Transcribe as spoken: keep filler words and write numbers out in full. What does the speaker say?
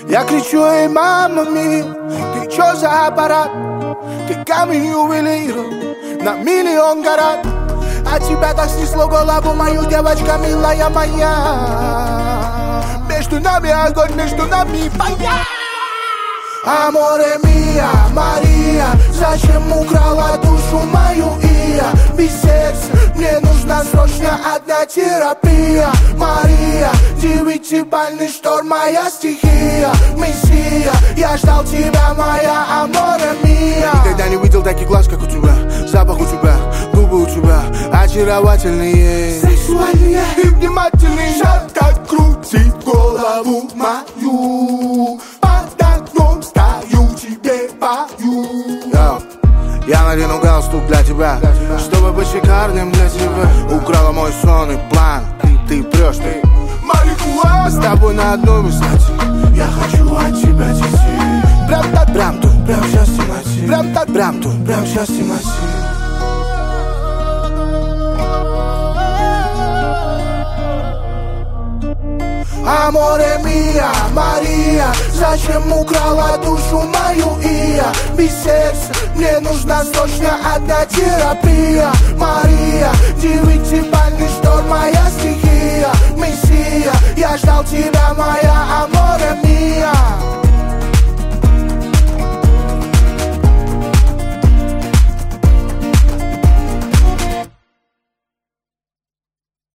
Я кричу, эй, мама ми, ты чё за аппарат? Ты камень ювелиров на миллион карат. А тебя так снесло голову мою, девочка милая моя. Между нами огонь, между нами боя. Аморе мия, Мария, зачем украла душу мою, Ия? Без сердца, мне нужна срочно одна терапия. Мария, девятибальный шторм, моя стихия. Мессия, я ждал тебя, моя аморе мия. Никогда не видел таких глаз, как у тебя. Запах у тебя, губы у тебя очаровательные, сексуальные и внимательные. Жарко крутит голову мою, под окном стою, тебе пою. Yo. Я надену галстук для тебя, чтобы быть шикарным для тебя. Украла мой сон и план, ты, ты прешь, ты марихуана. Мы с тобой на одной высоте, я хочу от тебя детей. Прям так, прям тут, прям сейчас темноте. Прям так, прям тут, прям сейчас темноте. Аморе мия, Мария, зачем украла душу мою, Ия? Без сердца, мне нужна срочно одна терапия. Мария, девятибальный шторм, моя стихия. Мессия, я ждал тебя, моя аморе мия.